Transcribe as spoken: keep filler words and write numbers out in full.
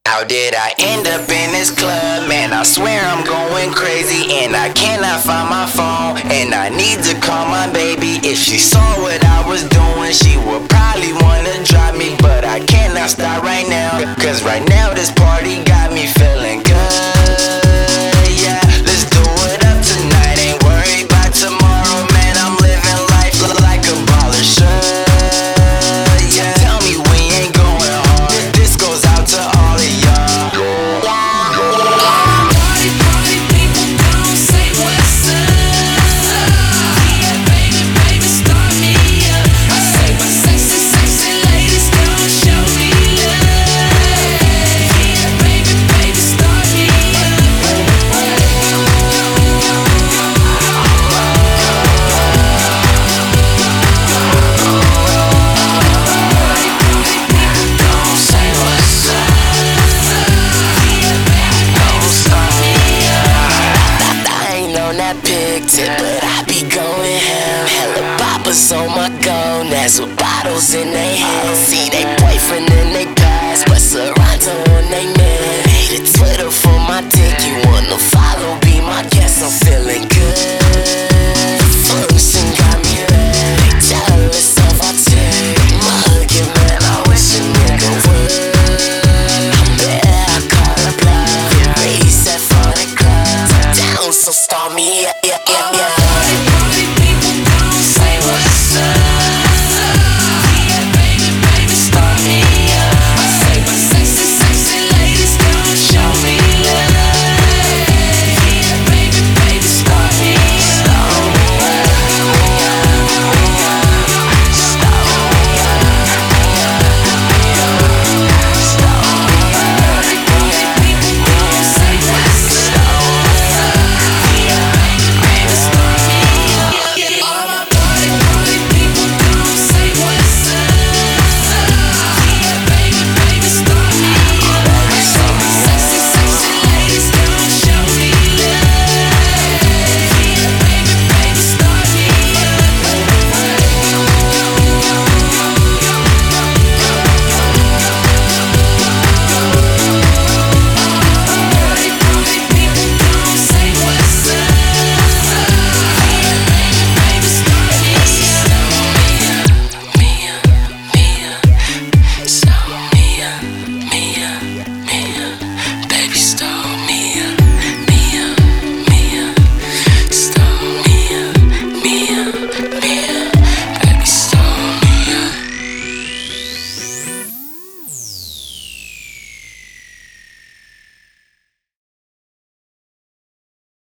How did I end up in this club? Man, I swear I'm going crazy, and I cannot find my phone, and I need to call my baby. If she saw what I was doing, she would probably wanna drop me, but I cannot stop right now, cause right now this party got me feeling good. Yeah, let's do it up tonight, ain't worried about tomorrow. Man, I'm living life like a baller should. Yeah, tell me we ain't going hard. This goes out to all of y'all. Party, party, people don't say what's up. Yeah, baby, baby, start me up. I say my sexy, sexy ladies don't show me love. Yeah, baby, baby, start me but I be going ham. Hella boppers on my gonads with bottles in they hands. See they